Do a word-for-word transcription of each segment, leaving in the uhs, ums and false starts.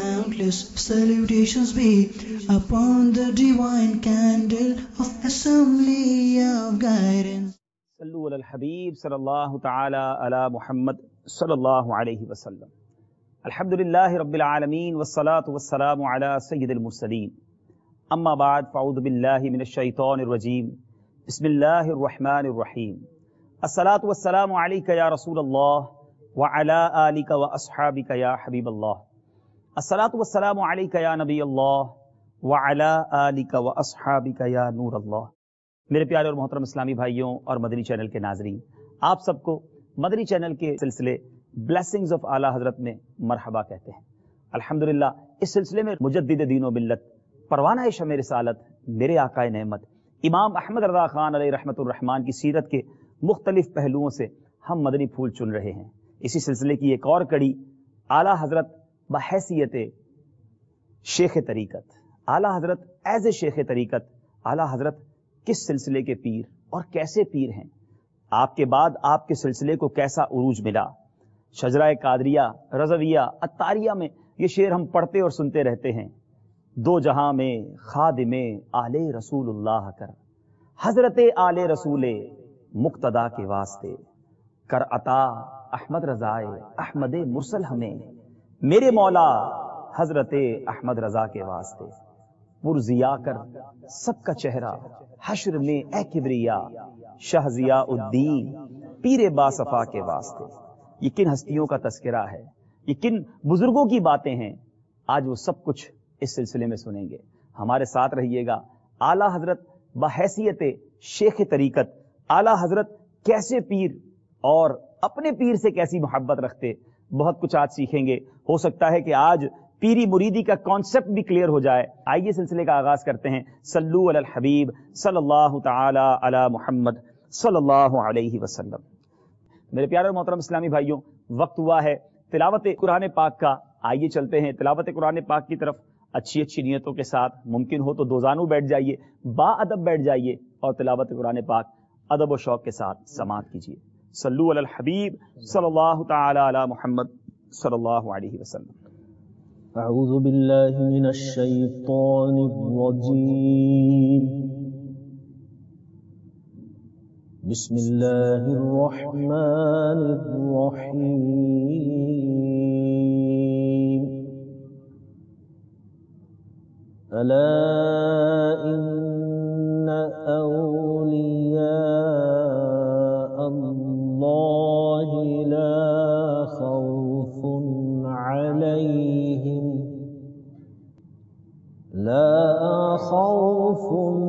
countless salutations be upon the divine candle of assembly of guidance. صلو علی الحبیب صلی اللہ تعالی علی محمد صلی اللہ علیہ وسلم. الحمدللہ رب العالمین والصلاة والسلام علی سید المرسلین. اما بعد فاعوذ باللہ من الشیطان الرجیم. بسم اللہ الرحمن الرحیم. الصلاة والسلام علیک یا رسول اللہ وعلی آلک واصحابک یا حبیب اللہ. الصلاة والسلام علیک یا نبی اللہ وعلی آلک واصحابک یا نور اللہ. میرے پیارے اور محترم اسلامی بھائیوں اور مدنی چینل کے ناظرین، آپ سب کو مدنی چینل کے سلسلے بلیسنگز آف اعلیٰ حضرت میں مرحبا کہتے ہیں. الحمدللہ اس سلسلے میں مجدد دین و ملت، پروانہ شمع رسالت، میرے آقائے نعمت امام احمد رضا خان علیہ رحمت الرحمان کی سیرت کے مختلف پہلوؤں سے ہم مدنی پھول چن رہے ہیں. اسی سلسلے کی ایک اور کڑی، اعلیٰ حضرت بحیثیت شیخ طریقت. اعلیٰ حضرت ایز اے شیخ طریقت، اعلیٰ حضرت کس سلسلے کے پیر اور کیسے پیر ہیں؟ آپ کے بعد آپ کے سلسلے کو کیسا عروج ملا؟ شجرہ قادریہ، رضویہ، عطاریہ میں یہ شعر ہم پڑھتے اور سنتے رہتے ہیں. دو جہاں میں خادم آل رسول اللہ کر، حضرت آل رسول مقتدا کے واسطے کر عطا احمد رضا احمد مرسل ہمیں، میرے مولا حضرت احمد رضا کے واسطے پرزیا کر سب کا چہرہ حشر میں اے کبریا، شاہ ضیاء الدین پیر باصفا کے واسطے. یہ کن ہستیوں کا تذکرہ ہے، یہ کن بزرگوں کی باتیں ہیں، آج وہ سب کچھ اس سلسلے میں سنیں گے. ہمارے ساتھ رہیے گا. اعلیٰ حضرت بحیثیت شیخ طریقت، اعلیٰ حضرت کیسے پیر اور اپنے پیر سے کیسی محبت رکھتے، بہت کچھ آج سیکھیں گے. ہو سکتا ہے کہ آج پیری مریدی کا کانسیپٹ بھی کلیئر ہو جائے. آئیے سلسلے کا آغاز کرتے ہیں. صلو علی الحبیب صلی اللہ تعالی علی محمد صلی اللہ علیہ وسلم. میرے پیارے اور محترم اسلامی بھائیوں، وقت ہوا ہے تلاوت قرآن پاک کا. آئیے چلتے ہیں تلاوت قرآن پاک کی طرف. اچھی اچھی نیتوں کے ساتھ، ممکن ہو تو دو زانو بیٹھ جائیے، با ادب بیٹھ جائیے اور تلاوت قرآن پاک ادب و شوق کے ساتھ سماعت کیجیے. صلو علی الحبیب صلی اللہ تعالی علی محمد صلی اللہ علیہ وسلم. اعوذ باللہ من الشیطان الرجیم. بسم اللہ الرحمن الرحیم. الا ان اولیاء اللہ لا خوف علیہم لا خوف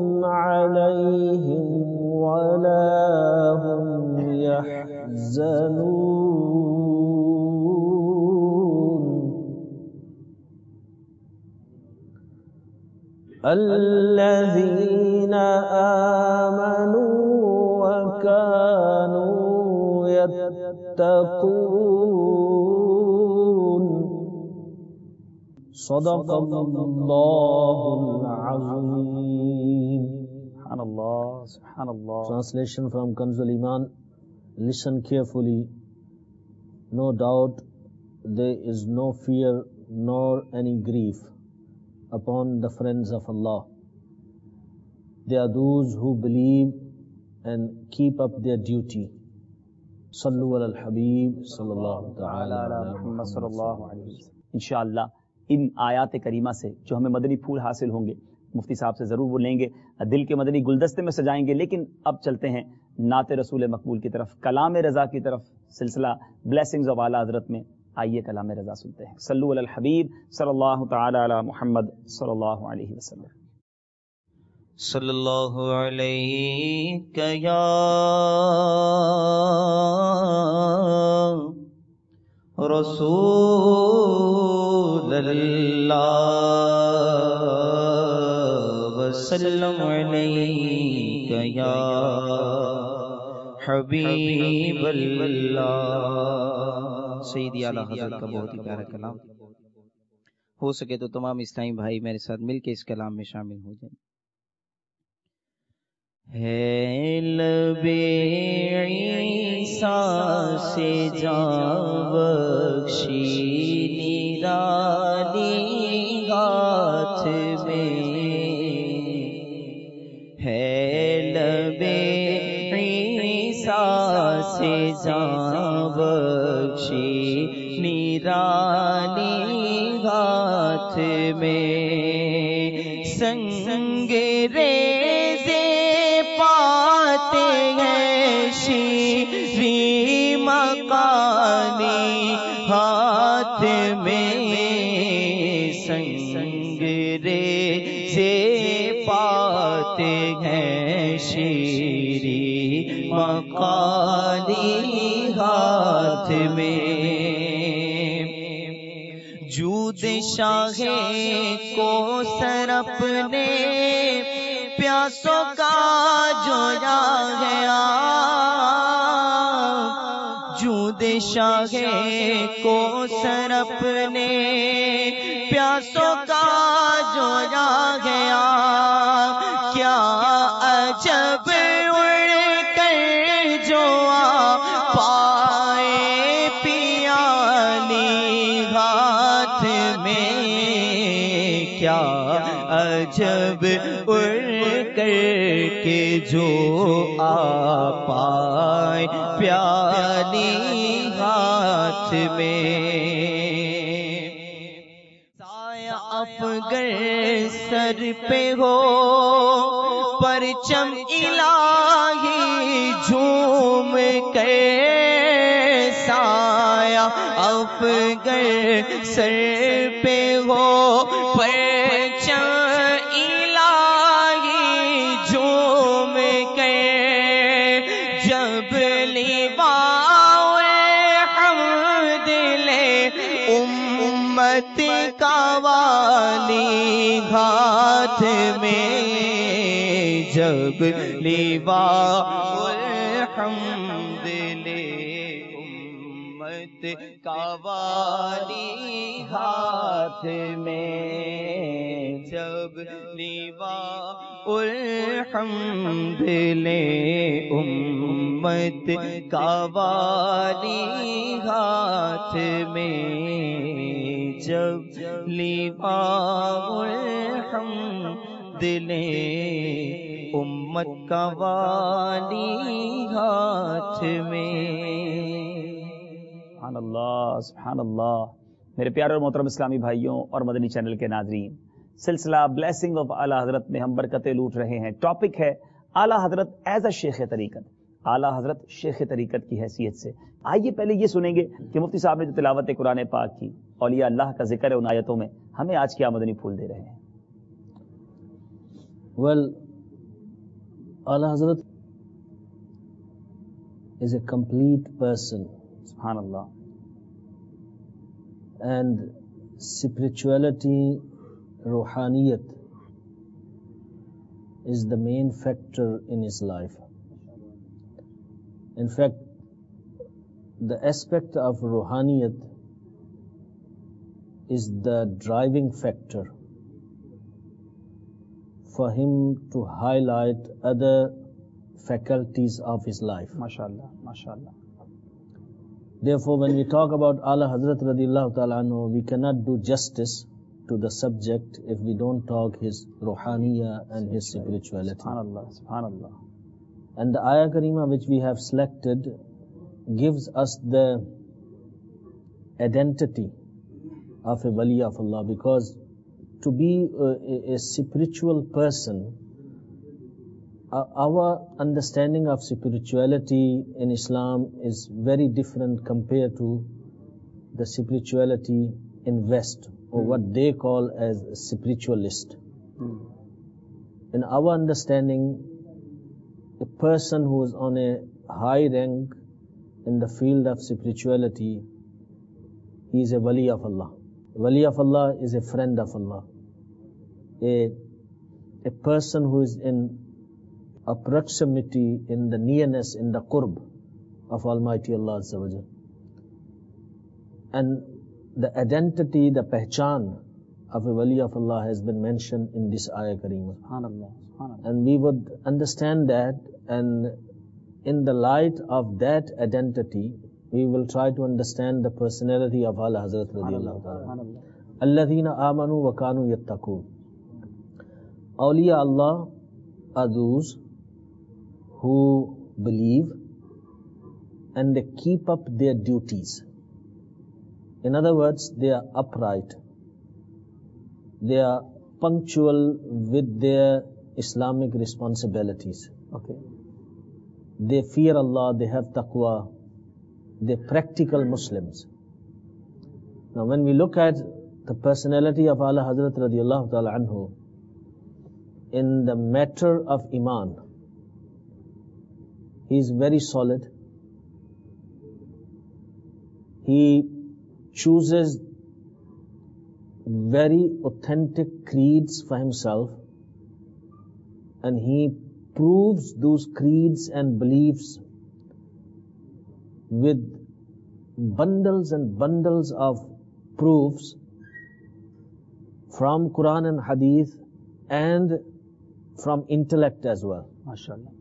علیہم ولا هم يحزنون الذين آمنوا وكانوا يتقون صدق اللہ العظیم. سبحان اللہ، سبحان اللہ. Translation from Kanz al-Iman. Listen carefully. No doubt there is no fear nor any grief upon the friends of Allah. They are those who believe and keep up their duty. Sallu ala al-Habib sallallahu ta'ala ala Muhammad صلی اللہ علیہ وسلم. انشاءاللہ ان آیات کریمہ سے جو ہمیں مدنی پھول حاصل ہوں گے، مفتی صاحب سے ضرور وہ لیں گے، دل کے مدنی گلدستے میں سجائیں گے. لیکن اب چلتے ہیں نعت رسول مقبول کی طرف، کلام رضا کی طرف. سلسلہ بلیسنگز آف اعلیٰ حضرت میں آئیے کلام رضا سنتے ہیں. صلو علی الحبیب صلی اللہ تعالی علی محمد صلی اللہ علیہ وسلم. صلی اللہ علیہ یا رسول اللہ وسلم علیک یا حبیب اللہ. سیدی اعلیٰ حضرت کا بہت ہی پیارا کلام. ہو سکے تو تمام اسلامی بھائی میرے ساتھ مل کے اس کلام میں شامل ہو جائیں. ہے لب عیسیٰ سے جاں بخشی نورانی ہاتھ میں ہے لبے عیسیٰ سے جاں بخشی نورانی ہاتھ میں سنگ ریزے پاتے ہیں شیریں مقامی ہاتھ میں سنگ ریزے پاتے ہیں شیریں مقامی ہاتھ میں جود شاہ کو سر اپنے پیاسوں کا جویا گیا جود شاہ کو سر اپنے پیاسوں کا جویا گیا کیا عجب اڑ کر جو آ پائے پیالی ہاتھ میں کیا عجب اڑ کر کے جو آ پائے پیالی ہاتھ میں سایہ افگر سر پہ ہو پرچم الہی جھوم کے سایہ افگر سر پہ ہو پرچم الہی جھوم کے جب لواء الحمد لے امت کا والی ہاتھ میں جب لواء الحمد لے امت کا والی ہاتھ میں جب لواء الحمد لے امت کا والی ہاتھ میں جب لواء الحمد لے امت کا والی ہاتھ میں سبحان اللہ سبحان اللہ. میرے پیارے اور محترم اسلامی بھائیوں اور مدنی چینل کے ناظرین، سلسلہ بلیسنگ آف اعلیٰ حضرت میں ہم برکتیں لوٹ رہے ہیں. ٹاپک ہے اعلیٰ حضرت ایز اے شیخ طریقت، اعلیٰ حضرت شیخ طریقت کی حیثیت سے. آئیے پہلے یہ سنیں گے کہ مفتی صاحب نے جو تلاوت قرآن پاک کی، اولیاء اللہ کا ذکر ہے ان آیتوں میں، ہمیں آج کیا مدنی پھول دے رہے ہیں. Well, اعلیٰ حضرت is a complete person. سبحان اللہ. And spirituality, ruhaniyat is the main factor in his life. In fact, the aspect of ruhaniyat is the driving factor for him to highlight other faculties of his life. MashaAllah, MashaAllah. Therefore, when we talk about A'la Hazrat radiyallahu ta'ala anhu, we cannot do justice to the subject if we don't talk his ruhaniyah and his spirituality. Subhanallah, Subhanallah. And the ayah Karima which we have selected gives us the identity of a wali of Allah, because to be a, a, a spiritual person, our understanding of spirituality in Islam is very different compared to the spirituality in West, or what they call as spiritualist. Hmm. In our understanding, a person who is on a high rank in the field of spirituality, he is a wali of Allah. Wali of Allah is a friend of Allah. A, a person who is in a proximity, in the nearness, in the qurb of Almighty Allah Azza wa Jal. And the identity, the pehchan of a wali of Allah has been mentioned in this ayah Kareemah. Subhanallah, Subhanallah. And we would understand that, and in the light of that identity, we will try to understand the personality of Ala Hazrat radiyallahu ta'ala. Alladhina amanu wa kanu yattaqun. Awliya Allah are those who believe and they keep up their duties. In other words, they are upright. They are punctual with their Islamic responsibilities. Okay. They fear Allah, they have taqwa, they're practical Muslims. Now when we look at the personality of Ala Hazrat radiyallahu ta'ala anhu, in the matter of Iman, he is very solid. He chooses very authentic creeds for himself, and he proves those creeds and beliefs with bundles and bundles of proofs from Quran and Hadith and from intellect as well. MashaAllah.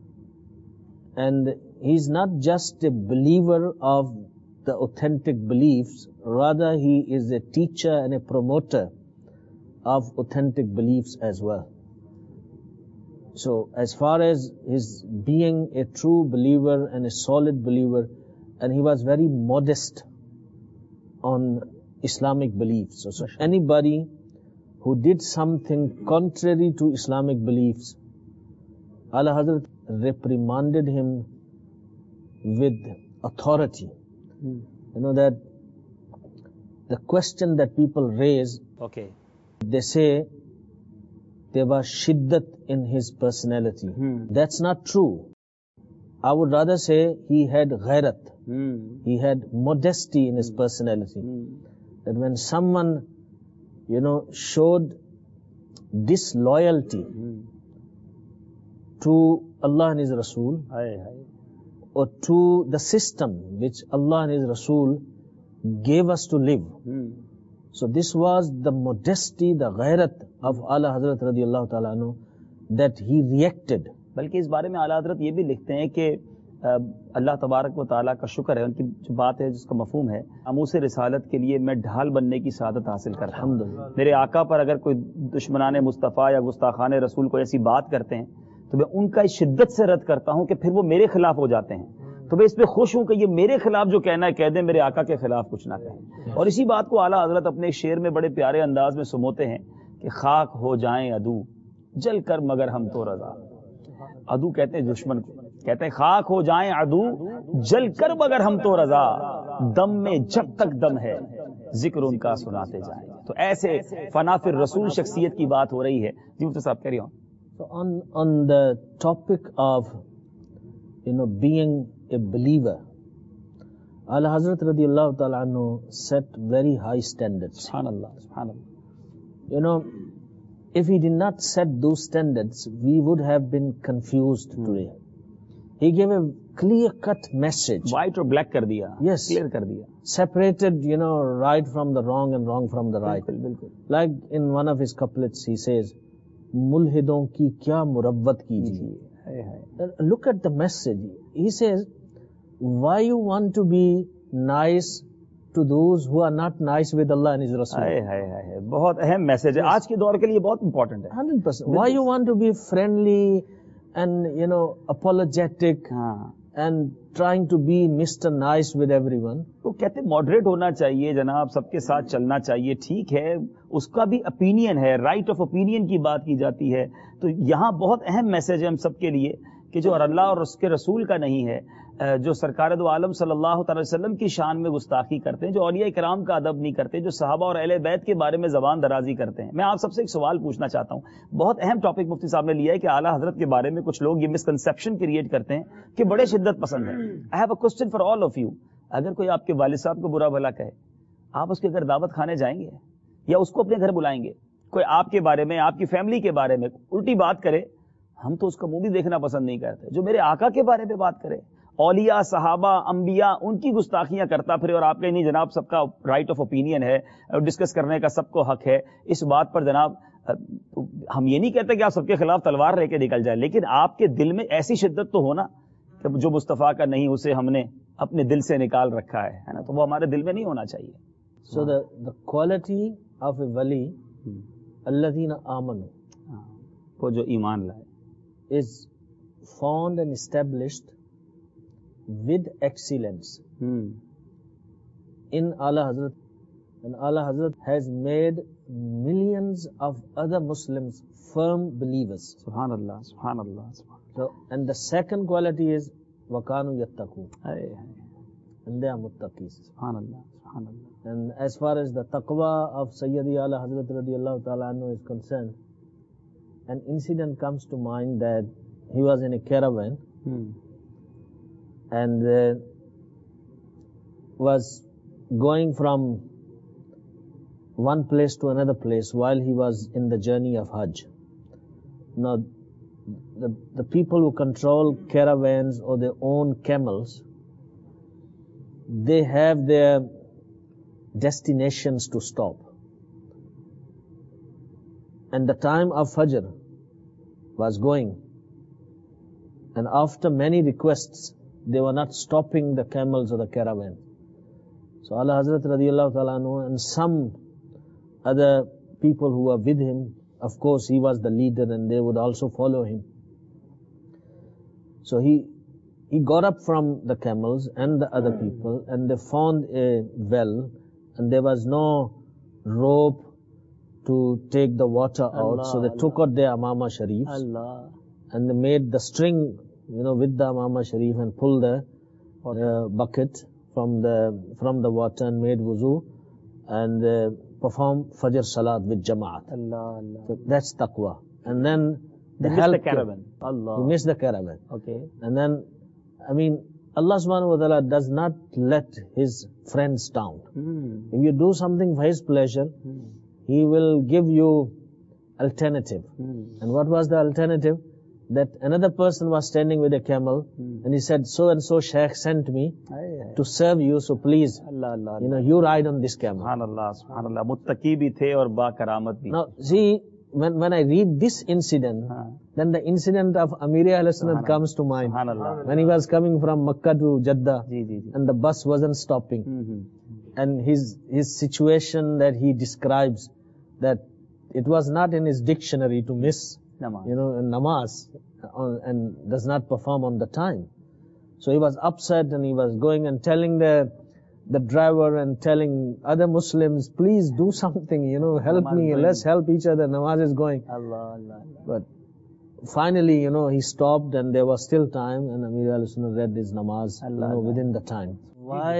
And he's not just a believer of the authentic beliefs, rather he is a teacher and a promoter of authentic beliefs as well. So as far as his being a true believer and a solid believer, and he was very modest on Islamic beliefs. So, so anybody who did something contrary to Islamic beliefs, Ala Hazrat reprimanded him with authority. Hmm. You know that the question that people raise, Okay. they say there was shiddat in his personality. Hmm. That's not true. I would rather say he had ghairat. Hmm. He had modesty in his personality. Hmm. That when someone, you know, showed disloyalty Hmm. to Allah and His Rasul, Hai, hai. or to the system which Allah and His Rasul gave us to live. Hmm. So this was the modesty, the ghairat of Ala Hazrat radiyallahu ta'ala anhu, that he reacted. بلکہ اس بارے میں اعلیٰ حضرت یہ بھی لکھتے ہیں کہ اللہ تبارک و تعالیٰ کا شکر ہے، ان کی جو بات ہے جس کا مفہوم ہے، اموس رسالت کے لیے میں ڈھال بننے کی سعادت حاصل کرتا ہوں. الحمدللہ. میرے آقا پر اگر کوئی دشمنان مصطفیٰ یا گستاخان رسول کو ایسی بات کرتے ہیں تو میں ان کا اس شدت سے رد کرتا ہوں کہ پھر وہ میرے خلاف ہو جاتے ہیں. تو میں اس پہ خوش ہوں کہ یہ میرے خلاف جو کہنا ہے کہہ دیں، میرے آقا کے خلاف کچھ نہ کہیں. اور اسی بات کو اعلیٰ حضرت اپنے شعر میں بڑے پیارے انداز میں سموتے ہیں کہ خاک ہو جائیں عدو جل کر مگر ہم تو رضا. عدو کہتے ہیں دشمن کو، کہتے ہیں خاک ہو جائیں عدو جل کر مگر ہم تو رضا، دم میں جب تک دم ہے ذکر ان کا سناتے جائیں. تو ایسے فنا فی الرسول شخصیت کی بات ہو رہی ہے. جی مفتی صاحب کہہ رہی ہوں. So on, on the topic of, you know, being a believer, Ala Hazrat radiyallahu ta'ala anhu set very high standards. Subhanallah, subhanallah. You know, if he did not set those standards, we would have been confused Hmm. today. He gave a clear-cut message. White اور black کر دیا. Yes. Clear کر دیا. Separated, you know, right from the wrong and wrong from the right. بالکل بالکل. Like in one of his couplets, he says, ملحدوں کی کیا مروت کیجیے. ہے ہے. Uh, Look at the message. He says, why you want to be nice to those who are not nice with Allah and His Rasul? ہے ہے ہے ہے. بہت اہم میسج ہے آج کے دور کے لیے، بہت امپورٹنٹ ہے. one hundred percent. Why you want to be friendly and, you know, apologetic ہاں. and trying to be Mister Nice with everyone? وہ کہتے ماڈریٹ ہونا چاہیے جناب، سب کے ساتھ چلنا چاہیے. ٹھیک ہے، اس کا بھی اپینین ہے، رائٹ آف اوپینین کی بات کی جاتی ہے. تو یہاں بہت اہم میسج ہے ہم سب کے لیے کہ جو اللہ اور اس کے رسول کا نہیں ہے، جو سرکار دو عالم صلی اللہ تعالی وسلم کی شان میں گستاخی کرتے ہیں، جو اولیاء کرام کا ادب نہیں کرتے، جو صحابہ اور اہل بیت کے بارے میں زبان درازی کرتے ہیں. میں آپ سب سے ایک سوال پوچھنا چاہتا ہوں. بہت اہم ٹاپک مفتی صاحب نے لیا ہے کہ اعلیٰ حضرت کے بارے میں کچھ لوگ یہ مسکنسیپشن کریٹ کرتے ہیں کہ بڑے شدت پسند ہیں. I have a question for all of you. اگر کوئی آپ کے والد صاحب کو برا بھلا کہے، آپ اس کے گھر دعوت کھانے جائیں گے یا اس کو اپنے گھر بلائیں گے؟ کوئی آپ کے بارے میں، آپ کی فیملی کے بارے میں الٹی بات کرے، ہم تو اس کا منہ بھی دیکھنا پسند نہیں کرتے. جو میرے آقا کے بارے میں بات کرے، اولیاء، صحابہ، انبیاء، ان کی گستاخیاں کرتا پھرے اور آپ کہیں نہیں جناب سب کا رائٹ آف اوپینین ہے، ڈسکس کرنے کا سب کو حق ہے. اس بات پر جناب ہم یہ نہیں کہتے کہ آپ سب کے خلاف تلوار لے کے نکل جائے، لیکن آپ کے دل میں ایسی شدت تو ہونا کہ جو مصطفیٰ کا نہیں اسے ہم نے اپنے دل سے نکال رکھا ہے ہے نا، تو وہ ہمارے دل میں نہیں ہونا چاہیے. So the the quality of a wali, الذین آمنوا, وہ جو ایمان لائے, is found and established with excellence in Ala Hazrat, and Ala Hazrat has made millions of other Muslims firm believers. سبحان اللہ سبحان اللہ سبحان So, and the second quality is وَكَانُوا يَتَّقُونَ, Allah and they are muttaqis. سبحان اللہ سبحان اللہ. And as far as the taqwa of Sayyidi Ala Hazrat radiyallahu ta'ala anhu is concerned, an incident comes to mind that he was in a caravan Hmm. and uh, was going from one place to another place while he was in the journey of Hajj. Now, the, the people who control caravans or their own camels, they have their destinations to stop. And the time of Fajr was going, and after many requests, they were not stopping the camels or the caravan. So Ala Hazrat radiyallahu ta'ala anhu and some other people who were with him, of course he was the leader and they would also follow him. So he he got up from the camels and the other people, and they found a well, and there was no rope to take the water out. Allah, so they Allah. took out their Amama Sharifs, Allah. and they made the string, you know, with the Amama Sharif, and pulled the uh, bucket from the from the water and made wuzu and uh, performed Fajr Salat with Jama'at. Allah, Allah. So that's taqwa. And then They the missed help the caravan. Allah. He missed the caravan. Okay. And then, I mean, Allah subhanahu wa ta'ala does not let his friends down. Hmm. If you do something for his pleasure, Hmm. he will give you alternative. Hmm. And what was the alternative? That another person was standing with a camel, Hmm. and he said, so and so Shaykh sent me Aye, aye. to serve you, so please, Allah, Allah, you know, Allah. you ride on this camel. سبحان اللہ سبحان اللہ. متقی بھی تھے اور با کرامت بھی. Now, see, when when I read this incident, ہاں. then the incident of Amir Ahl Sunnat Subhanallah. comes to mind. سبحان اللہ. When he was coming from Makkah to Jeddah, G G G. and the bus wasn't stopping, ہوں ہوں. and his his situation that he describes, that it was not in his dictionary to miss, نماز. you know, namaz, on, and does not perform on the time. So he was upset, and he was going and telling the the driver and telling other Muslims, please do something, you know, help Namaz me, going. let's help each other, namaz is going. Allah Allah Allah. But finally, you know, he stopped and there was still time, and Amir Ahl Sunnat read his namaz, you Allah, know, Allah. within the time. Why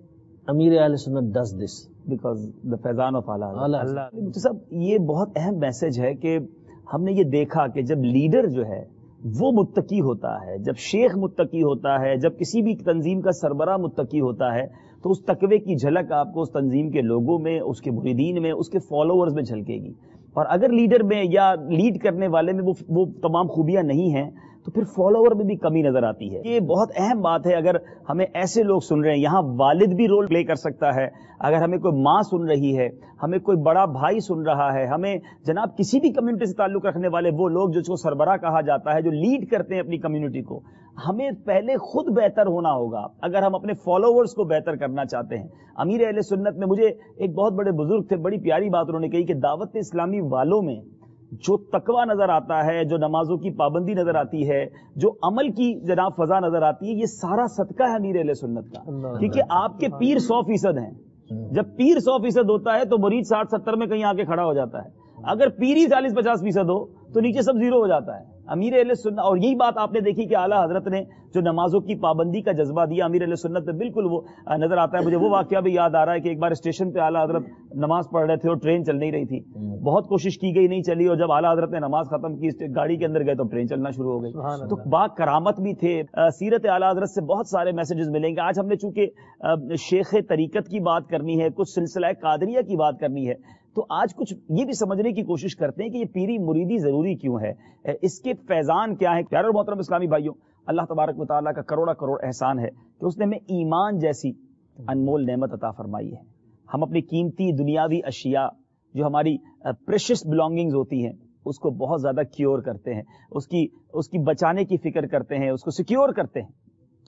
Amir Ahl Sunnat does this? Because the faizan of Allah. Allah. Allah صاحب یہ بہت اہم message ہے کہ ہم نے یہ دیکھا کہ جب لیڈر جو ہے وہ متقی ہوتا ہے, جب شیخ متقی ہوتا ہے, جب کسی بھی تنظیم کا سربراہ متقی ہوتا ہے, تو اس تقوی کی جھلک آپ کو اس تنظیم کے لوگوں میں, اس کے مریدین میں, اس کے فالوورز میں جھلکے گی. اور اگر لیڈر میں یا لیڈ کرنے والے میں وہ وہ تمام خوبیاں نہیں ہیں تو پھر فالوور میں بھی کمی نظر آتی ہے. یہ بہت اہم بات ہے. اگر ہمیں ایسے لوگ سن رہے ہیں, یہاں والد بھی رول پلے کر سکتا ہے, اگر ہمیں کوئی ماں سن رہی ہے, ہمیں کوئی بڑا بھائی سن رہا ہے, ہمیں جناب کسی بھی کمیونٹی سے تعلق رکھنے والے وہ لوگ جو اس کو سربراہ کہا جاتا ہے, جو لیڈ کرتے ہیں اپنی کمیونٹی کو, ہمیں پہلے خود بہتر ہونا ہوگا اگر ہم اپنے فالوورز کو بہتر کرنا چاہتے ہیں. امیر اہل سنت میں مجھے ایک بہت بڑے بزرگ تھے, بڑی پیاری بات انہوں نے کہی کہ دعوت اسلامی والوں میں جو تقوی نظر آتا ہے, جو نمازوں کی پابندی نظر آتی ہے, جو عمل کی جناب فضا نظر آتی ہے, یہ سارا صدقہ ہے امیر اہل سنت کا. کیونکہ آپ کے پیر سو فیصد ہیں. جب پیر سو فیصد ہوتا ہے تو مرید ساٹھ ستر میں کہیں آ کے کھڑا ہو جاتا ہے. اگر پیر ہی چالیس پچاس فیصد ہو تو نیچے سب زیرو ہو جاتا ہے. امیر اہل سنت, اور یہی بات آپ نے دیکھی کہ اعلیٰ حضرت نے جو نمازوں کی پابندی کا جذبہ دیا, امیر اہل سنت پہ بالکل وہ نظر آتا ہے. مجھے وہ واقعہ بھی یاد آ رہا ہے کہ ایک بار اسٹیشن پہ اعلیٰ حضرت نماز پڑھ رہے تھے اور ٹرین چل نہیں رہی تھی. بہت کوشش کی گئی, نہیں چلی, اور جب اعلیٰ حضرت نے نماز ختم کی, گاڑی کے اندر گئے تو ٹرین چلنا شروع ہو گئی. تو با کرامت بھی تھے. سیرت اعلیٰ حضرت سے بہت سارے میسیجز ملیں گے. آج ہم نے چونکہ شیخ طریقت کی بات کرنی ہے, کچھ سلسلہ قادریہ کی بات کرنی ہے, تو آج کچھ یہ بھی سمجھنے کی کوشش کرتے ہیں کہ یہ پیری مریدی ضروری کیوں ہے, اس کے فیضان کیا ہے. پیارے اور محترم اسلامی بھائیوں, اللہ تبارک و تعالیٰ کا کروڑا کروڑ احسان ہے کہ اس نے ہمیں ایمان جیسی انمول نعمت عطا فرمائی ہے. ہم اپنی قیمتی دنیاوی اشیاء جو ہماری پریشس بلانگنگز ہوتی ہیں اس کو بہت زیادہ کیور کرتے ہیں, اس کی اس کی بچانے کی فکر کرتے ہیں, اس کو سیکیور کرتے ہیں.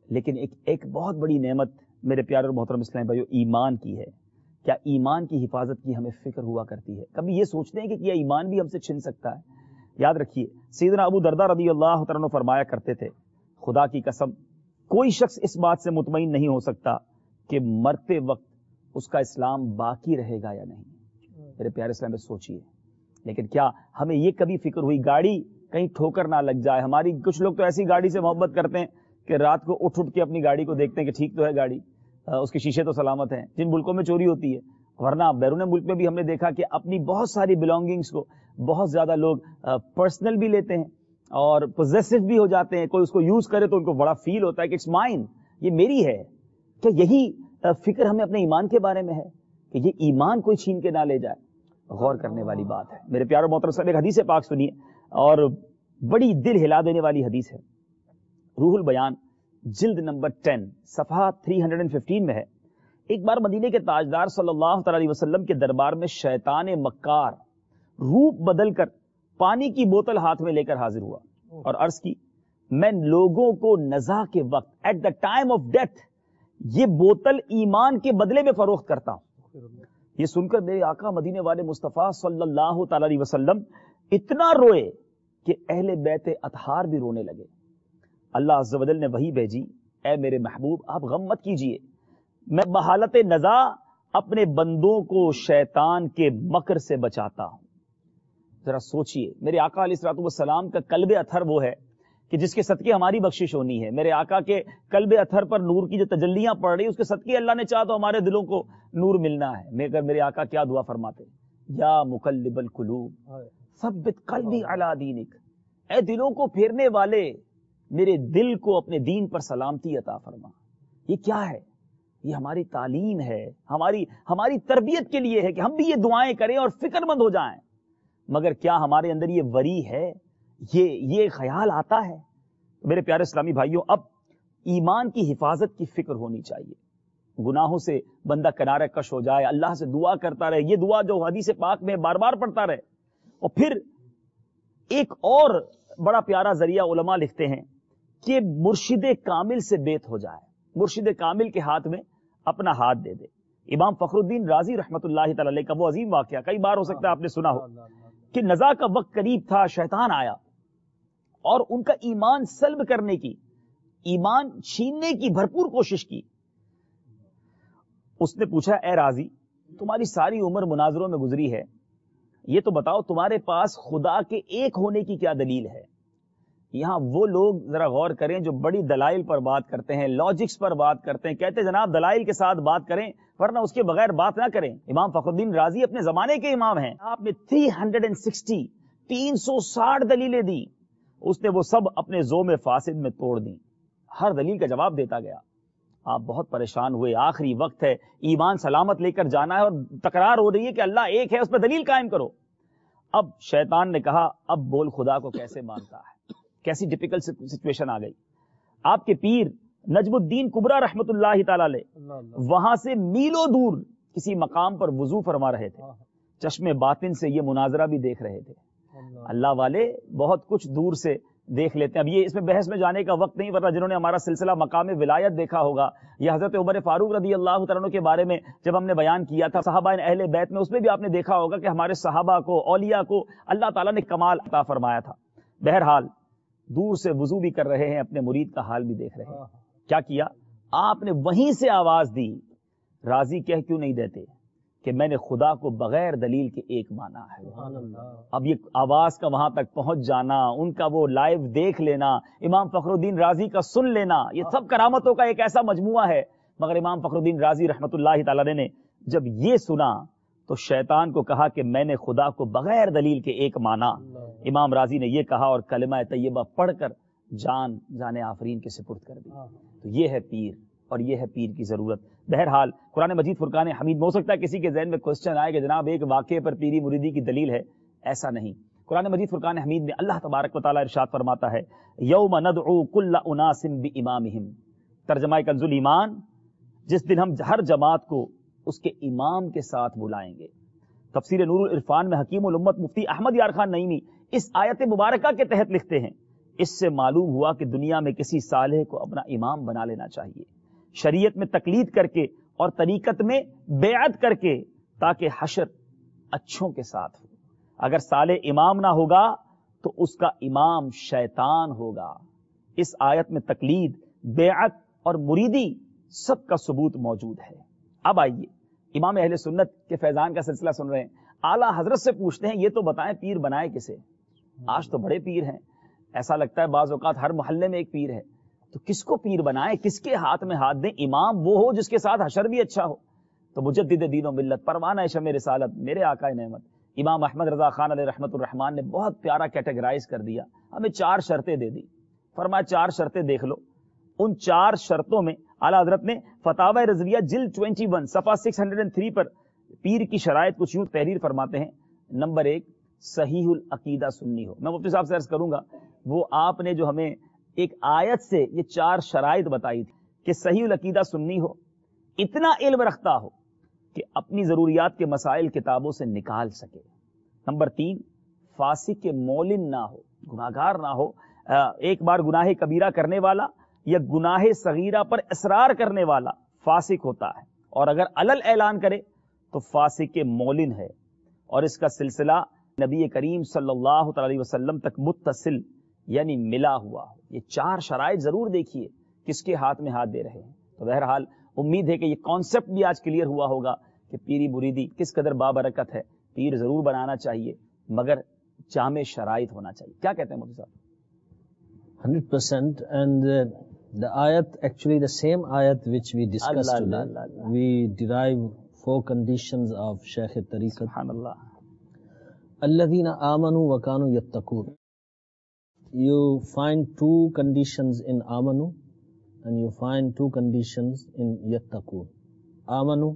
لیکن ایک ایک بہت بڑی نعمت میرے پیارے اور محترم اسلام بھائیو ایمان کی ہے. کیا ایمان کی حفاظت کی ہمیں فکر ہوا کرتی ہے؟ کبھی یہ سوچتے ہیں کہ کیا ایمان بھی ہم سے چھن سکتا ہے؟ یاد رکھیے سیدنا ابو درداء رضی اللہ تعالیٰ عنہ فرمایا کرتے تھے، خدا کی قسم کوئی شخص اس بات سے مطمئن نہیں ہو سکتا کہ مرتے وقت اس کا اسلام باقی رہے گا یا نہیں. میرے پیارے اسلام میں سوچیے، لیکن کیا ہمیں یہ کبھی فکر ہوئی گاڑی کہیں ٹھوکر نہ لگ جائے؟ ہماری کچھ لوگ تو ایسی گاڑی سے محبت کرتے ہیں کہ رات کو اٹھ اٹھ کے اپنی گاڑی کو دیکھتے ہیں کہ ٹھیک تو ہے گاڑی، اس کے شیشے تو سلامت ہیں. جن ملکوں میں چوری ہوتی ہے، ورنہ بیرون ملک میں بھی ہم نے دیکھا کہ اپنی بہت ساری بلانگنگز کو بہت زیادہ لوگ پرسنل بھی لیتے ہیں اور پوزیسو بھی ہو جاتے ہیں. کوئی اس کو یوز کرے تو ان کو بڑا فیل ہوتا ہے کہ اٹس مائن، یہ میری ہے. کیا یہی فکر ہمیں اپنے ایمان کے بارے میں ہے کہ یہ ایمان کوئی چھین کے نہ لے جائے؟ غور کرنے والی بات ہے. میرے پیارے محترم صاحب ایک حدیث پاک سنیے اور بڑی دل ہلا دینے والی حدیث ہے. روح البیان جلد نمبر دس صفحہ تین سو پندرہ میں ہے. ایک بار مدینے کے تاجدار صلی اللہ تعالی علیہ وسلم کے دربار میں شیطان مکار روپ بدل کر پانی کی بوتل ہاتھ میں لے کر حاضر ہوا اور عرض کی، میں لوگوں کو نزا کے وقت at the time of death یہ بوتل ایمان کے بدلے میں فروخت کرتا ہوں. یہ سن کر میرے آقا مدینے والے مصطفیٰ صلی اللہ تعالی علیہ وسلم اتنا روئے کہ اہل بیت اطہار بھی رونے لگے. اللہ عز و جل نے وحی بھیجی، اے میرے محبوب آپ غم مت کیجئے، میں بحالت نزا اپنے بندوں کو شیطان کے مکر سے بچاتا ہوں. ذرا سوچئے، میرے آقا علیہ الصلوۃ والسلام کا قلب اطہر وہ ہے کہ جس کے صدقے ہماری بخشش ہونی ہے. میرے آقا کے قلب اطہر پر نور کی جو تجلیاں پڑ رہی اس کے صدقے اللہ نے چاہا تو ہمارے دلوں کو نور ملنا ہے. مگر میرے آقا کیا دعا فرماتے، یا مقلب القلوب ثبت قلبی علی دینک، اے دلوں کو پھیرنے والے میرے دل کو اپنے دین پر سلامتی عطا فرما. یہ کیا ہے؟ یہ ہماری تعلیم ہے، ہماری ہماری تربیت کے لیے ہے کہ ہم بھی یہ دعائیں کریں اور فکر مند ہو جائیں. مگر کیا ہمارے اندر یہ وری ہے، یہ یہ خیال آتا ہے؟ میرے پیارے اسلامی بھائیوں، اب ایمان کی حفاظت کی فکر ہونی چاہیے. گناہوں سے بندہ کنارہ کش ہو جائے، اللہ سے دعا کرتا رہے، یہ دعا جو حدیث پاک میں بار بار پڑھتا رہے. اور پھر ایک اور بڑا پیارا ذریعہ علماء لکھتے ہیں کہ مرشد کامل سے بیت ہو جائے، مرشد کامل کے ہاتھ میں اپنا ہاتھ دے دے. امام فخر الدین رازی رحمت اللہ تعالی علیہ کا وہ عظیم واقعہ کئی بار ہو سکتا ہے آپ نے سنا ہو کہ نزا کا وقت قریب تھا، شیطان آیا اور ان کا ایمان سلب کرنے کی، ایمان چھیننے کی بھرپور کوشش کی. اس نے پوچھا، اے راضی تمہاری ساری عمر مناظروں میں گزری ہے، یہ تو بتاؤ تمہارے پاس خدا کے ایک ہونے کی کیا دلیل ہے؟ یہاں وہ لوگ ذرا غور کریں جو بڑی دلائل پر بات کرتے ہیں، لاجکس پر بات کرتے ہیں، کہتے ہیں جناب دلائل کے ساتھ بات کریں ورنہ اس کے بغیر بات نہ کریں. امام فخر الدین رازی اپنے زمانے کے امام ہیں، آپ نے تین سو ساٹھ دلیلیں دی، اس نے وہ سب اپنے زوم فاسد میں توڑ دی، ہر دلیل کا جواب دیتا گیا. آپ بہت پریشان ہوئے، آخری وقت ہے، ایمان سلامت لے کر جانا ہے اور تکرار ہو رہی ہے کہ اللہ ایک ہے، اس پہ دلیل قائم کرو. اب شیطان نے کہا، اب بول خدا کو کیسے مانتا ہے؟ کیسی ڈیفیکلٹ سچویشن آ گئی. آپ کے پیر نجم الدین کبرا رحمت اللہ تعالی علیہ وہاں سے میلوں دور کسی مقام پر وضو فرما رہے تھے، چشم باطن سے یہ مناظرہ بھی دیکھ رہے تھے. اللہ والے بہت کچھ دور سے دیکھ لیتے ہیں. اب یہ اس میں بحث میں جانے کا وقت نہیں، ورنہ جنہوں نے ہمارا سلسلہ مقام ولایت دیکھا ہوگا یا حضرت عمر فاروق رضی اللہ تعالیٰ عنہ کے بارے میں جب ہم نے بیان کیا تھا صحابہ اہل بیت میں، اس میں بھی آپ نے دیکھا ہوگا کہ ہمارے صحابہ کو، اولیاء کو اللہ تعالیٰ نے کمال عطا فرمایا تھا. بہرحال دور سے وضو بھی کر رہے ہیں، اپنے مرید کا حال بھی دیکھ رہے ہیں. کیا کیا آپ نے؟ وہیں سے آواز دی، راضی کہہ کیوں نہیں دیتے کہ میں نے خدا کو بغیر دلیل کے ایک مانا ہے. اب یہ آواز کا وہاں تک پہنچ جانا، ان کا وہ لائیو دیکھ لینا، امام فخر الدین رازی کا سن لینا، یہ سب کرامتوں کا ایک ایسا مجموعہ ہے. مگر امام فخر الدین رازی رحمت اللہ تعالی نے جب یہ سنا تو شیطان کو کہا کہ میں نے خدا کو بغیر دلیل کے ایک مانا. امام رازی نے یہ کہا اور کلمہ طیبہ پڑھ کر جان جان آفرین کے سپرد کر دی. تو یہ ہے پیر اور یہ ہے پیر کی ضرورت. بہرحال قرآن مجید فرقان حمید میں ہو سکتا ہے کسی کے ذہن میں کوشچن آئے کہ جناب ایک واقعے پر پیری مریدی کی دلیل ہے. ایسا نہیں. قرآن مجید فرقان حمید میں اللہ تبارک و تعالیٰ ارشاد فرماتا ہے، یوم ندعو کل اناس بامامہم، ترجمہ کنز الایمان، جس دن ہم ہر جماعت کو اس کے امام کے ساتھ بلائیں گے. تفسیر نور العرفان میں حکیم الامت مفتی احمد یار خان نعیمی اس آیت مبارکہ کے تحت لکھتے ہیں، اس سے معلوم ہوا کہ دنیا میں کسی صالح کو اپنا امام بنا لینا چاہیے، شریعت میں تقلید کر کے اور طریقت میں بیعت کر کے، تاکہ حشر اچھوں کے ساتھ ہو۔ اگر صالح امام نہ ہوگا تو اس کا امام شیطان ہوگا۔ اس آیت میں تقلید، بیعت اور مریدی سب کا ثبوت موجود ہے۔ اب آئیے امام اہل سنت کے فیضان کا سلسلہ سن رہے ہیں، اعلیٰ حضرت سے پوچھتے ہیں یہ تو بتائیں پیر بنائے کسے؟ آج تو بڑے پیر ہیں، ایسا لگتا ہے بعض اوقات ہر محلے میں ایک پیر ہے، تو کس کو پیر بنائے، کس کے ہاتھ میں ہاتھ دیں؟ امام وہ ہو جس کے ساتھ حشر بھی اچھا ہو۔ تو مجدد دین و ملت، پروانہ شمع رسالت، میرے آقا نعمت امام احمد رضا خان علیہ رحمت الرحمان نے بہت پیارا کیٹیگرائز کر دیا، ہمیں چار شرطیں دے دی، فرمایا چار شرطیں دیکھ لو۔ ان چار شرطوں میں اعلیٰ حضرت نے فتاوی رضویہ جلد اکیس صفحہ چھ سو تین پر پیر کی شرائط کچھ یوں تحریر فرماتے ہیں۔ نمبر ایک، صحیح العقیدہ سنی ہو۔ میں مفتی صاحب سے عرض کروں گا، وہ آپ نے جو ہمیں ایک آیت سے یہ چار شرائط بتائی تھی کہ صحیح العقیدہ سنی ہو، اتنا علم رکھتا ہو کہ اپنی ضروریات کے مسائل کتابوں سے نکال سکے۔ نمبر تین، فاسق کے مولن نہ ہو، گناہگار نہ ہو، ایک بار گناہ کبیرہ کرنے والا یا گناہ صغیرہ پر اصرار کرنے والا فاسق ہوتا ہے، اور اگر علل اعلان کرے تو فاسق کے مولن ہے، اور اس کا سلسلہ نبی کریم صلی اللہ علیہ وسلم تک متصل یعنی ملا ہوا ہو۔ یہ چار شرائط ضرور دیکھیے کس کے ہاتھ میں ہاتھ دے رہے ہیں۔ تو بہرحال امید ہے کہ یہ کانسیپٹ بھی آج کلیئر ہوا ہوگا کہ پیری مریدی کس قدر بابرکت ہے۔ پیر ضرور بنانا چاہیے مگر جامع شرائط ہونا چاہیے۔ کیا کہتے ہیں مفتی صاحب؟ Hundred percent and the ayat, actually the same ayat which we discussed Allah, today, Allah, Allah. we derive four conditions of Shaykh al-Tariqat. Subhanallah. Alladhina amanu wa kanu yattaqun. You find two conditions in amanu and you find two conditions in yattaqun. Amanu,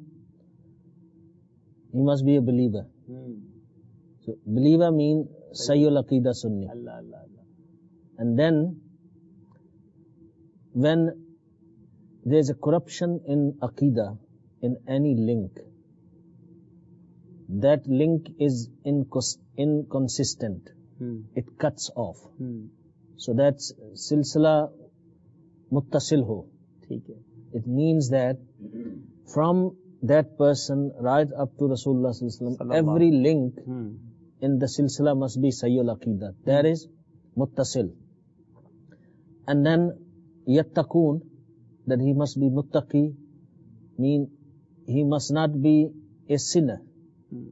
he must be a believer. Hmm. So believer mean sayyul aqidah sunni. Allah, Allah, Allah. And then when there is a corruption in aqidah, in any link, that link is incons- inconsistent. Hmm. It cuts off. Hmm. So that's silsila muttasil ho. It means that from that person right up to Rasulullah sallallahu alaihi wasallam, every link hmm. in the silsila must be sayyul aqidah. Hmm. That is muttasil. And then yattaqun, that he must be muttaqi, mean he must not be a sinner. Hmm.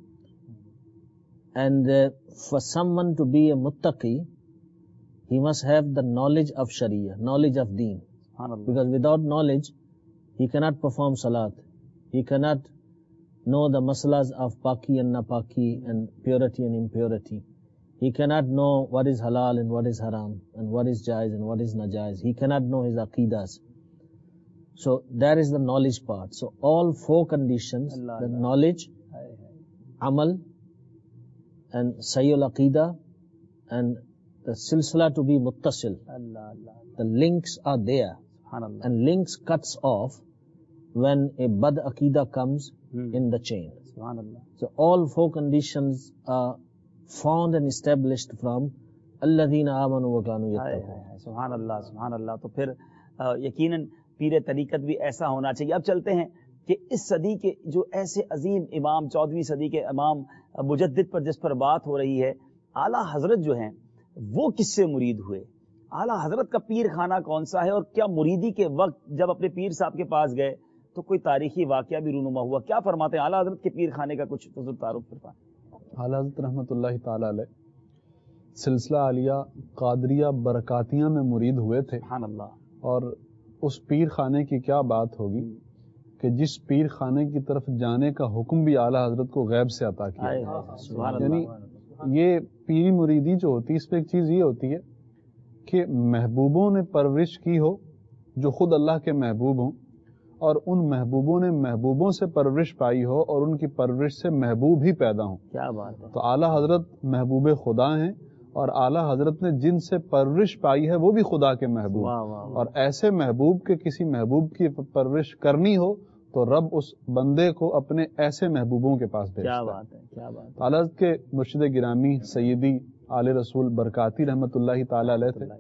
And uh, for someone to be a muttaqi, he must have the knowledge of Sharia, knowledge of deen. Because without knowledge, he cannot perform salat. He cannot know the masalas of paki and napaki and purity and impurity. He cannot know what is halal and what is haram and what is jaiz and what is najaiz. He cannot know his aqidas. So that is the knowledge part. So all four conditions, Allah, the Allah. Knowledge, hai, hai. Amal, and sayyul aqidah, and the silsila to be muttasil. Allah, Allah. The links are there. And links cuts off when a bad aqidah comes hmm. in the chain. So all four conditions are found and established from الذین آمنوا وکانوا یتقون. سبحان اللہ سبحان اللہ. تو پھر یقیناً پیر طریقت بھی ایسا ہونا چاہیے. اب چلتے ہیں کہ اس صدی کے جو ایسے عظیم امام، چودہویں صدی کے امام مجدد پر جس پر بات ہو رہی ہے، اعلیٰ حضرت جو ہیں وہ کس سے مرید ہوئے؟ اعلیٰ حضرت کا پیر خانہ کون سا ہے؟ اور کیا مریدی کے وقت جب اپنے پیر صاحب کے پاس گئے تو کوئی تاریخی واقعہ بھی رونما ہوا؟ کیا فرماتے ہیں اعلیٰ حضرت کے پیر خانے کا کچھ حضور تعارف فرمائیں. اعلیٰ حضرت رحمۃ اللہ تعالی علیہ سلسلہ عالیہ قادریہ برکاتیہ میں مرید ہوئے تھے. سبحان اللہ. اور اس پیر خانے کی کیا بات ہوگی کہ جس پیر خانے کی طرف جانے کا حکم بھی اعلیٰ حضرت کو غیب سے عطا کیا. یعنی یہ پیری مریدی جو ہوتی ہے اس پہ ایک چیز یہ ہوتی ہے کہ محبوبوں نے پرورش کی ہو جو خود اللہ کے محبوب ہوں، اور ان محبوبوں نے محبوبوں سے پرورش پائی ہو اور ان کی پرورش سے محبوب ہی پیدا ہوں. کیا بات ہے. تو اعلیٰ حضرت محبوب خدا ہیں، اور اعلیٰ حضرت نے جن سے پرورش پائی ہے وہ بھی خدا کے محبوب. واہ واہ واہ. اور ایسے محبوب کے کسی محبوب کی پرورش کرنی ہو تو رب اس بندے کو اپنے ایسے محبوبوں کے پاس بھیجتا ہے. کیا بات ہے کیا بات ہے. اعلیٰ حضرت کے مرشد گرامی سیدی आले रसूल बरकाती रहमतुल्लाहि ताला अलैह थे,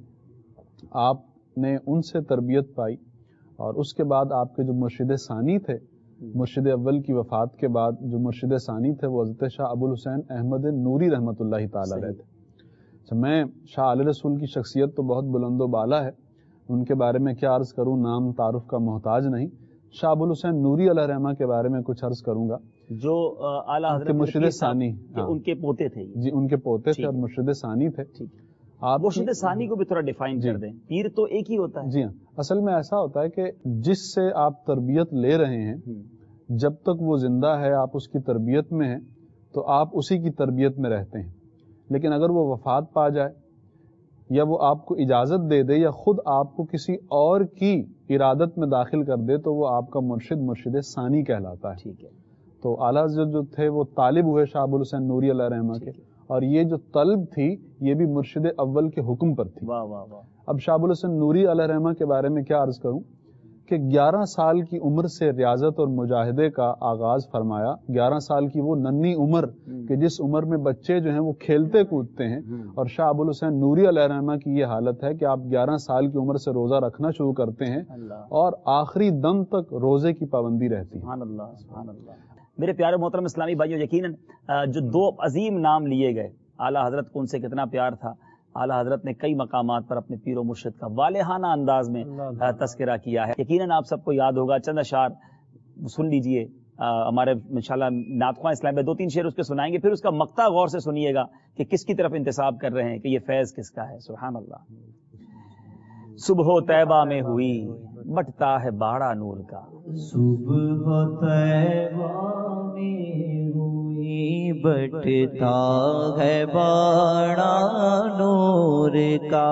आपने उनसे तरबियत पाई और उसके बाद आपके जो मुर्शिद सानी थे, मुर्शिद अव्वल की वफात के बाद जो मुर्शिद सानी थे वो हज़रत शाह अबुल हुसैन अहमद नूरी रहमतुल्लाहि ताला अलैह थे। अच्छा, मैं शाह आले रसूल की शख्सियत तो बहुत बुलंदो बाला है, उनके बारे में क्या अर्ज करूं, नाम तारुफ का मोहताज नहीं। शाह अबुल हुसैन नूरी अलैहि रहमा के बारे में कुछ अर्ज करूंगा, जो आला हज़रत मुर्शिद सानी, हाँ, उनके पोते थे जी, उनके पोते थे और मुर्शिद सानी थे। आप मुर्शिद सानी को भी थोड़ा डिफाइन कर दें, पीर तो एक ही होता है। जी हाँ, असल में ऐसा होता है कि जिससे आप तरबियत ले रहे हैं, जब तक वो जिंदा है, आप उसकी तरबियत में हैं, तो आप उसी की तरबियत में रहते हैं। लेकिन अगर वो वफात पा जाए या वो आपको इजाजत दे दे या खुद आपको किसी और की इरादत में दाखिल कर दे, तो वो आपका मुर्शिद मुर्शिद सानी कहलाता है। ठीक है। तो आला हज़रत जो थे वो तालिब हुए शाह अबुल हुसैन नूरी अलैहि रहमा के, और ये जो तलब थी ये भी मुर्शिद अव्वल के हुक्म पर थी। वाह वाह वाह। अब शाह अबुल हुसैन नूरी अलैहि रहमा के बारे में क्या अर्ज करूं कि ग्यारह साल की उम्र से रियाजत और मुजाहिदे का आगाज फरमाया। ग्यारह साल की वो नन्ही उम्र कि जिस उम्र में बच्चे जो हैं वो खेलते कूदते हैं, और शाह अबुल हुसैन नूरी अलैहि रहमा की ये हालत है कि आप ग्यारह साल की उम्र से रोजा रखना शुरू करते हैं और आखिरी दम तक रोजे की पाबंदी रहती है। सुभान अल्लाह, सुभान अल्लाह। मेरे प्यारे मोहतरम इस्लामी भाइयों, यकीनन जो दो अजीम नाम लिए गए, आला हजरत को उनसे कितना प्यार था। आला हजरत ने कई मकामात पर अपने पीरो मुर्शिद का वालेहाना अंदाज में तस्करा किया है। यकीनन आप सबको याद होगा, चंद अशार सुन लीजिए। हमारे इंशाल्लाह नातख़्वां इस्लाम में दो तीन शेर उसके सुनाएंगे, फिर उसका मक्ता गौर से सुनिएगा कि किसकी तरफ इंतसाब कर रहे हैं, कि ये फैज किसका है। सुभान अल्लाह। सुबह तैबा में हुई बटता है बाड़ा नूर का, सुबह तैबा में हुई बटता है बाड़ा नूर का,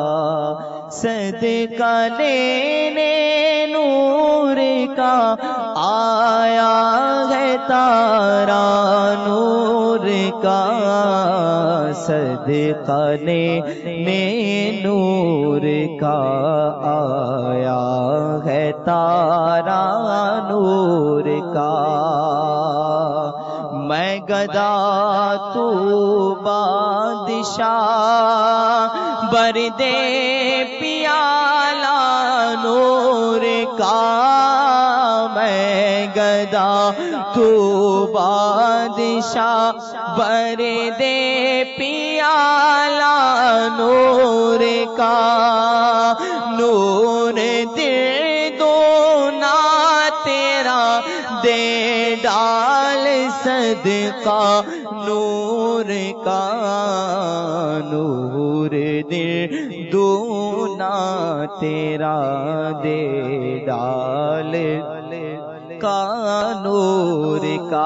सदका लेने नूर का आया है तारा नूर का, सदका लेने नूर का आया है तारा नूर का। मैं गदा तू बादशाह बरदे पियाला नूर का, मैं गदा तू बादशाह बरदे पियाला नूर का, नूर दे दो ना तेरा दे डाल सदका नूर का, नूर दे दो ना तेरा दे डाल का नूर का।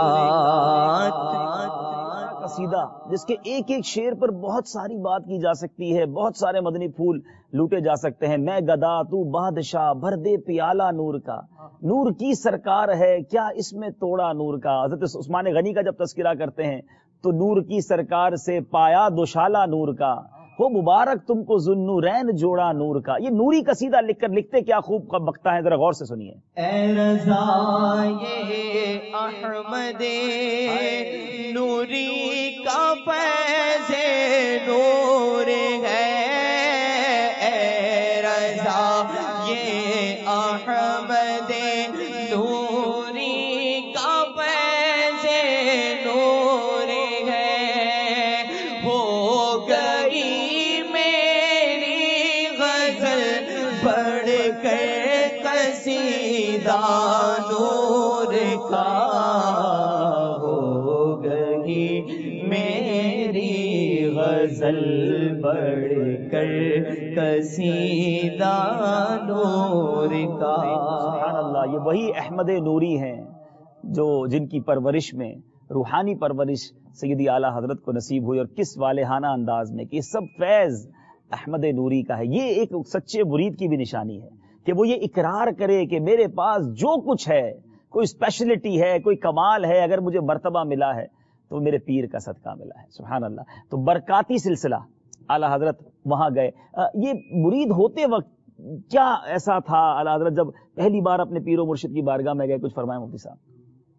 कसीदा जिसके एक एक शेर पर बहुत सारी बात की जा सकती है, बहुत सारे मदनी फूल लूटे जा सकते हैं। मैं गदा तू बादशाह भर दे पियाला नूर का, नूर की सरकार है क्या इसमें तोड़ा नूर का। हज़रत उस्मान गनी का जब तस्करा करते हैं तो नूर की सरकार से पाया दोशाला नूर का, हो मुबारक तुमको जुन्नूरैन जोड़ा नूर का। ये नूरी कसीदा लिखकर लिखते क्या खूब बकता है, जरा गौर से सुनिए। ऐ रज़ा ये अहमदे नूरी का फैज़े नूर है, ऐ रज़ा ये अहमदे नूरी का फैज़े नूर है, हो गई कसीदा नूर का, हो गई मेरी गजल बढ़कर कसीदा नूर का। सुभान अल्लाह। ये वही अहमद नूरी हैं जो जिनकी परवरिश में, रूहानी परवरिश सैयदी आला हजरत को नसीब हुई, और किस वालेहाना अंदाज में कि सब फैज अहमद नूरी का है। ये एक सच्चे मुरीद की भी निशानी है कि वो ये इकरार करे कि मेरे पास जो कुछ है, कोई स्पेशलिटी है, कोई कमाल है, अगर मुझे मर्तबा मिला है तो मेरे पीर का सदका मिला है। सुभान अल्लाह। तो बरकाती सिलसिला, आला हजरत वहां गए। ये मुरीद होते वक्त क्या ऐसा था आला हजरत जब पहली बार अपने पीरो मुर्शिद की बारगाह में गए, कुछ फरमाए मुफ्ती साहब।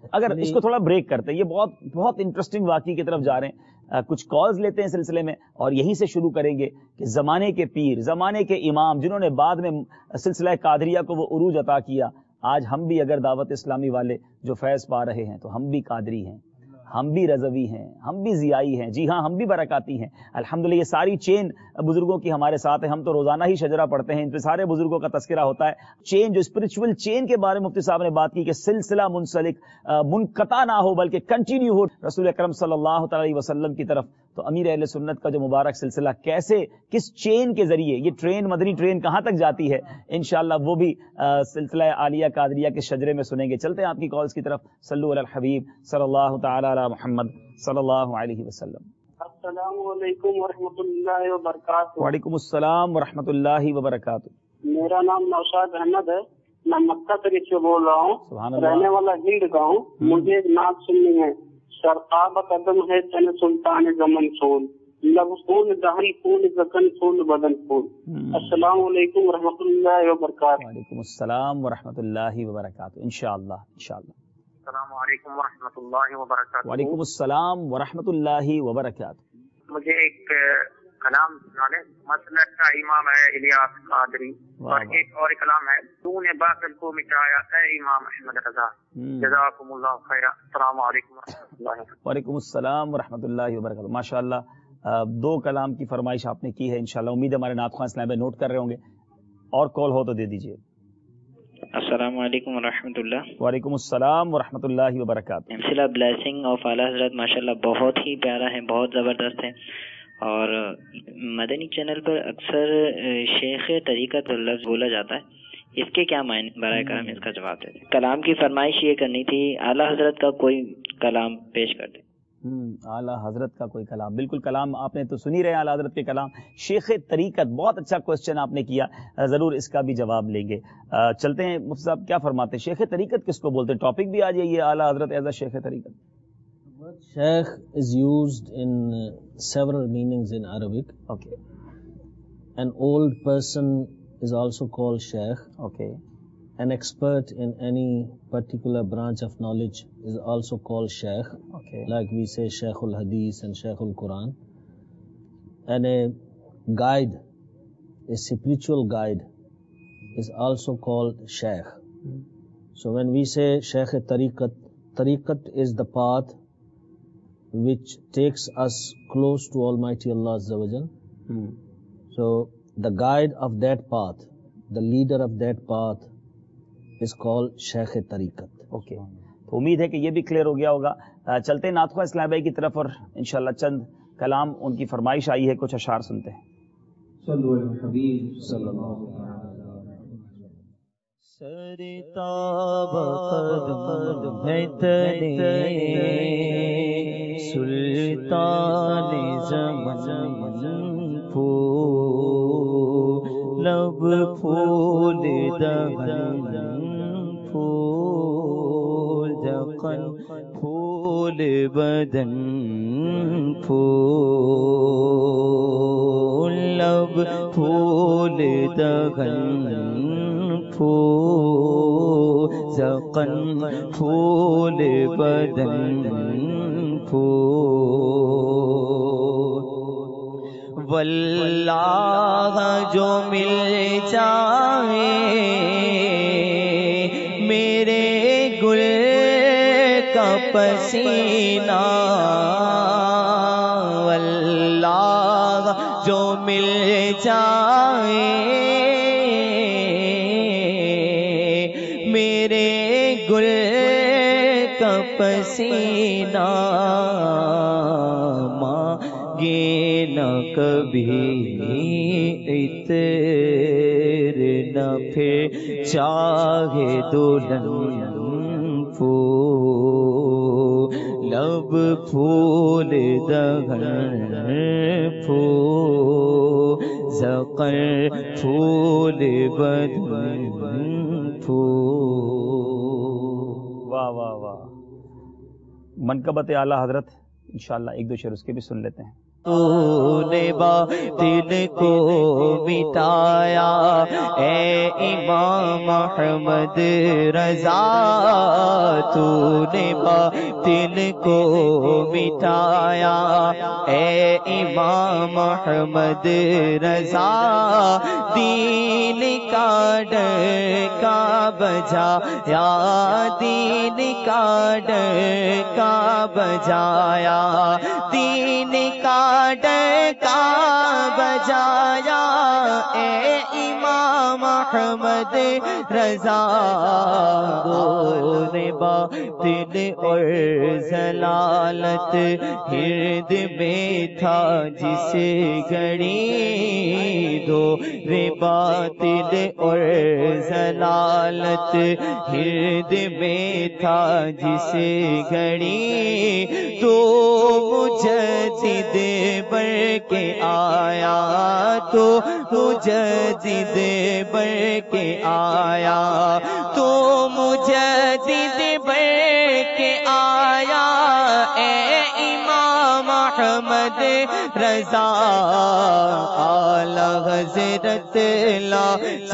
اگر اس کو تھوڑا بریک کرتے ہیں، یہ بہت بہت انٹرسٹنگ واقعی کی طرف جا رہے ہیں، کچھ کالز لیتے ہیں سلسلے میں اور یہیں سے شروع کریں گے کہ زمانے کے پیر، زمانے کے امام جنہوں نے بعد میں سلسلہ قادریہ کو وہ عروج عطا کیا، آج ہم بھی اگر دعوت اسلامی والے جو فیض پا رہے ہیں تو ہم بھی قادری ہیں، ہم بھی رضوی ہیں، ہم بھی ضیائی ہیں، جی ہاں ہم بھی برکاتی ہیں الحمدللہ۔ یہ ساری چین بزرگوں کی ہمارے ساتھ ہے، ہم تو روزانہ ہی شجرہ پڑھتے ہیں، ان پہ سارے بزرگوں کا تذکرہ ہوتا ہے۔ چین جو اسپرچول چین کے بارے میں مفتی صاحب نے بات کی کہ سلسلہ منسلک منقطع نہ ہو بلکہ کنٹینیو ہو رسول اکرم صلی اللہ تعالی علیہ وسلم کی طرف، تو امیر اہل سنت کا جو مبارک سلسلہ کیسے کس چین کے ذریعے یہ ٹرین مدنی ٹرین کہاں تک جاتی ہے، انشاءاللہ وہ بھی سلسلہ عالیہ قادریہ کے شجرے میں سنیں گے۔ چلتے ہیں آپ کی کالز کی طرف۔ صلو علی الحبیب صلی اللہ تعالی علی محمد صلی اللہ علیہ وسلم۔ السلام علیکم ورحمۃ اللہ وبرکاتہ۔ وعلیکم السلام ورحمۃ اللہ وبرکاتہ۔ میرا نام نوشاد احمد ہے، میں مکہ شریف سے بول رہا ہوں، سبحان اللہ۔ رہنے والا ہند کا ہوں۔ مجھے ایک نعت سننی ہے، سرقاب قدم ہے تن سلطان زمن سون، لب خون دہن خون زکن خون بدن خون۔ السلام علیکم ورحمۃ اللہ وبرکاتہ۔ وعلیکم السلام ورحمۃ اللہ وبرکاتہ، انشاءاللہ انشاءاللہ۔ السلام علیکم ورحمۃ اللہ وبرکاتہ۔ وعلیکم السلام ورحمۃ اللہ وبرکاتہ۔ مجھے ایک کلام سنانے، مسلک کا امام ہے الیاس قادری، اور ایک اور کلام ہے تو نے باطل کو مٹایا اے امام احمد رضا، جزاکم اللہ خیر۔ السلام علیکم ورحمۃ اللہ وبرکاتہ۔ وعلیکم السلام ورحمۃ اللہ وبرکاتہ۔ ماشاء اللہ دو کلام کی فرمائش آپ نے کی ہے، انشاءاللہ امید ہے ہمارے نعت خواں اسلام بھائی نوٹ کر رہے ہوں گے، اور کال ہو تو دے دیجیے۔ السلام علیکم ورحمۃ اللہ۔ وعلیکم السلام ورحمۃ اللہ وبرکاتہ۔ سلسلہ بلیسنگ آف اعلیٰ حضرت ماشاءاللہ بہت ہی پیارا ہے، بہت زبردست ہے، اور مدنی چینل پر اکثر شیخ طریقت لفظ بولا جاتا ہے، اس کے کیا معنی؟ برائے کرم اس کا جواب دے دیں۔ کلام کی فرمائش یہ کرنی تھی، اعلیٰ حضرت کا کوئی کلام پیش کر دیں۔ اعلیٰ حضرت کا کوئی کلام، بالکل کلام آپ نے تو سنی رہے ہیں اعلیٰ حضرت کے کلام۔ شیخ طریقت، بہت اچھا کوشچن آپ نے کیا، ضرور اس کا بھی جواب لیں گے۔ چلتے ہیں مفتی صاحب کیا فرماتے ہیں، شیخ طریقت کس کو بولتے ہیں؟ ٹاپک بھی آ جائیے اعلیٰ حضرت ایز اے شیخ طریقت۔ Sheikh is used in uh, several meanings in Arabic. Okay. An old person is also called Sheikh. Okay. An expert in any particular branch of knowledge is also called Sheikh. Okay. Like we say Sheikhul Hadith and Sheikhul Quran. And a guide, a spiritual guide, is also called Sheikh. Hmm. So when we say Sheikh Tariqat, Tariqat is the path which takes us close to Almighty Allah Azza wa Jal. Hmm. So the guide of that path, the leader of that path is called Shaykh Tariqat. Okay. تو امید ہے کہ یہ بھی clear ہو گیا ہوگا۔ چلتے ہیں نعت خواں اسلام بھائی کی طرف اور انشاءاللہ چند کلام ان کی فرمائش آئی ہے، کچھ اشعار سنتے ہیں۔ صلو علی الحبیب صلی اللہ علیہ وسلم۔ سرتاب قدم ہے تنے سلطان زمن پھول، لب پھول دہن پھول، دقن پھول بدن پھول، لب پھول دہن پھول، زقن پھول بدن پھول، واللہ جو مل جائے میرے گل کا پسینہ، واللہ جو مل جائے میرے گل کا پسینہ، مانگے نہ کبھی عطر نہ پھر چاہے دلہن پھول، لب پھول دہن پھول، زقر پھول بدن پھول۔ واہ واہ واہ، منقبت اعلیٰ حضرت انشاءاللہ ایک دو شعر اس کے بھی سن لیتے ہیں۔ تو نے باطل کو مٹایا، اے امام احمد رضا تو نے باطل کو مٹایا، اے امام احمد رضا دین کا ڈنکا بجایا، دین کا ڈنکا بجایا، دین کا ڈنکا بجایا، اے امام احمد رضا دور باطل اور ضلالت ہرد میں تھا جسے گھڑی، دور باطل اور ضلالت ہرد میں تھا جسے گھڑی، تو مجدد بر کے آیا، تو مجدد بر کے آیا، تو مجدد بر کے آیا، اے امام احمد رضا اعلی حضرت لا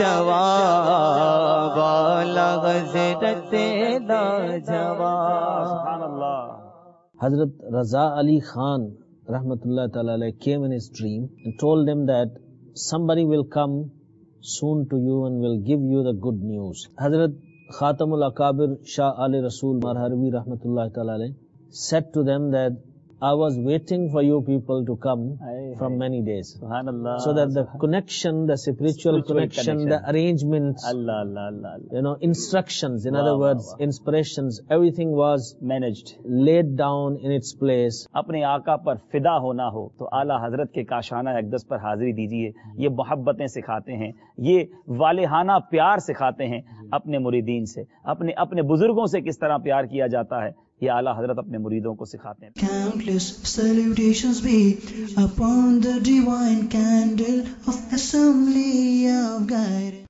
جواب، اعلی حضرت لا جواب. سبحان اللہ. Hazrat Raza Ali Khan rahmatullah ta'ala alayh came in his dream and told them that somebody will come soon to you and will give you the good news. Hazrat Khatamul Akabir Shah Ali Rasul Marharvi rahmatullah ta'ala alayh said to them that I was waiting for you people to come aye, from aye. many days. Subhanallah. So that the connection, the spiritual, spiritual connection, connection, the arrangements, Allah, Allah, Allah, Allah. you know, instructions, in wow, other words, wow, wow. inspirations, everything was managed, laid down in its place. اپنے آقا پر فدا ہونا ہو تو اعلیٰ حضرت کے کاشانہ اقدس پر حاضری دیجیے. یہ محبتیں سکھاتے ہیں، یہ والہانہ پیار سکھاتے ہیں اپنے مریدین سے، اپنے اپنے بزرگوں سے کس طرح پیار کیا جاتا ہے، یہ اعلیٰ حضرت اپنے مریدوں کو سکھاتے ہیں. Countless salutations be upon the divine candle of assembly of guidance.